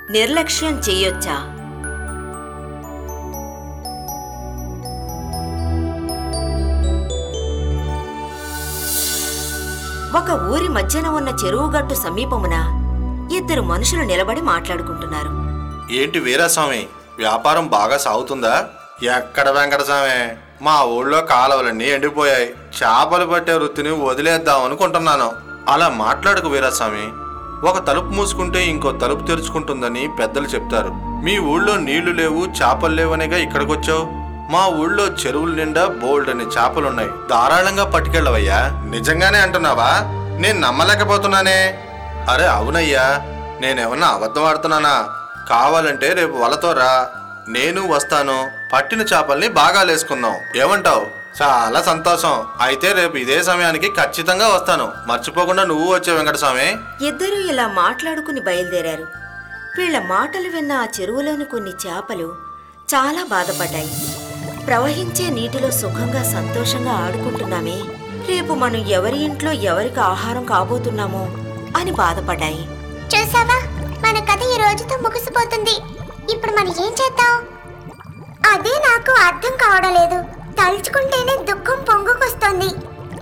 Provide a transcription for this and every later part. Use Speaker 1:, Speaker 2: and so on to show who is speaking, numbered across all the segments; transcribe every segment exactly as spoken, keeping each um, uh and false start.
Speaker 1: నిర్లక్ష్యం చేయొచ్చా? ఒక ఊరి మధ్యన ఉన్న చెరువుగట్టు సమీపమున ఇద్దరు మనుషులు నిలబడి మాట్లాడుకుంటున్నారు.
Speaker 2: ఏంటి వీరాస్వామి, వ్యాపారం బాగా సాగుతుందా? ఎక్కడ వెంకటస్వామి, మా ఊళ్ళో కాలువలన్నీ ఎండిపోయాయి. చేపలు పట్టే వృత్తిని వదిలేద్దాం అనుకుంటున్నాను. అలా మాట్లాడకు వీరాస్వామి. ఒక తలుపు మూసుకుంటే ఇంకో తలుపు తెరుచుకుంటుందని పెద్దలు చెప్తారు. మీ ఊళ్ళో నీళ్లు లేవు, చేపలు లేవనేగా ఇక్కడికొచ్చావు. మా ఊళ్ళో చెరువుల నిండా బోల్డ్ అని చేపలున్నాయి. ధారాళంగా పట్టుకెళ్ళవయ్యా. నిజంగానే అంటున్నావా? నేను నమ్మలేకపోతున్నానే. అరే అవునయ్యా, నేనేమన్నా అబద్ధం ఆడుతున్నానా? కావాలంటే రేపు వలతో రా, నేను వస్తాను. పట్టిన చేపల్ని బాగా లేసుకుందాం. ఏమంటావు? చాలా సంతోషం. అయితే రేపు ఇదే సమయానికి ఖచ్చితంగా వస్తాను. మర్చిపోకుండా నువ్వు వచ్చే వెంకటస్వామి.
Speaker 1: ఇద్దరూ ఇలా మాట్లాడుకుని బయలుదేరారు. వీళ్ల మాటలు విన్న ఆ చెరువులోని కొన్ని చేపలు చాలా బాధపడ్డాయి. ప్రవహించే నీటిలో సుఖంగా సంతోషంగా ఆడుకుంటున్నామే, రేపు మనం ఎవరి ఇంట్లో ఎవరికి ఆహారం కాబోతున్నామో అని బాధపడ్డాయి.
Speaker 3: చూసావా, మన కథ ఈ రోజుతో ముగిసిపోతుంది. ఇప్పుడు మనం ఏం చేద్దాం? అదే నాకు అర్థం కావడం లేదు. తలుచుకుంటేనే దుఃఖం పొంగుకొస్తుంది.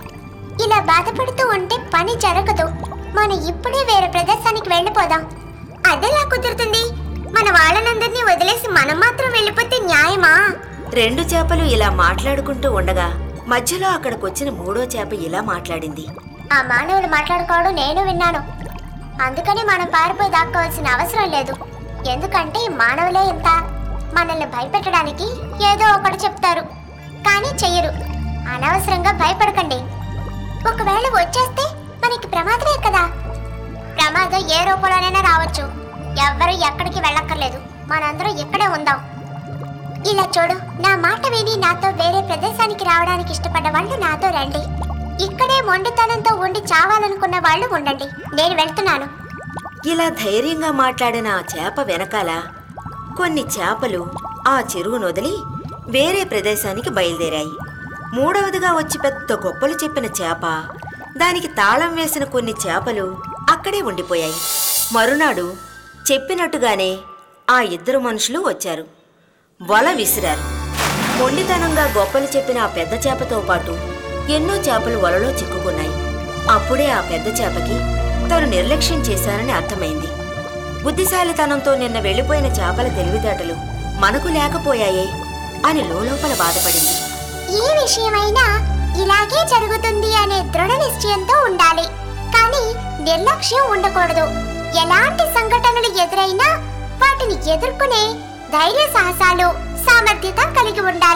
Speaker 3: ఇలా బాధపడుతూ ఉంటే పని జరగదు. మనం ఇప్పుడే వేరే ప్రదేశానికి వెళ్ళిపోదాం. అదెలా కుదురుతుంది? మన వాళ్ళనందరినీ వదిలేసి మనం మాత్రం వెళ్ళిపోతే న్యాయమా?
Speaker 1: రెండు చేపలు ఇలా మాట్లాడుకుంటూ ఉండగా మధ్యలో అక్కడికొచ్చిన మూడో చేప ఇలా మాట్లాడింది.
Speaker 3: ఆ మానవులు మాట్లాడుకోవడం నేను విన్నాను. అందుకని మనం పారిపోయి దాక్కోవాల్సిన అవసరం లేదు. ఎందుకంటే ఈ మానవులే ఇంత. మనల్ని భయపెట్టడానికి ఏదో ఒకటి చెప్తారు, కానీ చెయ్యరు. అనవసరంగా భయపడకండి. ఒకవేళ వచ్చేస్తే మనకి ప్రమాదమే కదా. ప్రమాదం ఏ రూపంలోనైనా రావచ్చు. ఎవ్వరూ ఎక్కడికి వెళ్ళక్కర్లేదు. మనందరం ఇక్కడే ఉందాం. ఇలా చూడు, నా మాట విని నాతో వేరే ప్రదేశానికి రావడానికి ఇష్టపడ్డ వాళ్ళు నాతో రండి. ఇక్కడే మొండితనంతో ఉండి చావాలనుకున్న వాళ్ళు ఉండండి. నేను వెళ్తున్నాను.
Speaker 1: ఇలా ధైర్యంగా మాట్లాడిన ఆ చేప వెనకాల కొన్ని చేపలు ఆ చెరువును వదిలి వేరే ప్రదేశానికి బయలుదేరాయి. మూడవదిగా వచ్చి పెద్ద గొప్పలు చెప్పిన చేప, దానికి తాళం వేసిన కొన్ని చేపలు అక్కడే ఉండిపోయాయి. మరునాడు చెప్పినట్టుగానే ఆ ఇద్దరు మనుషులు వచ్చారు. వల విసిరారు. మొండితనంగా గొప్పలు చెప్పిన ఆ పెద్ద చేపతో పాటు ఎన్నో చేపలు వలలో చిక్కుకున్నాయి. అప్పుడే ఆ పెద్ద చేపకి తను నిర్లక్ష్యం చేశానని అర్థమైంది. బుద్ధిశాలితనంతో నిన్న వెళ్లిపోయిన చేపల తెలివితేటలు మనకు లేకపోయాయే అని లోలోపల బాధపడింది.
Speaker 3: ఏ విషయమైనా ఇలాగే జరుగుతుంది అనే దృఢ నిశ్చయంతో ఉండాలి, కానీ నిర్లక్ష్యం ఉండకూడదు. ఎలాంటి సంఘటనలు ఎదురైనా వాటిని ఎదుర్కొనే ధైర్య సాహసాలు, సామర్థ్యత కలిగి ఉండాలి.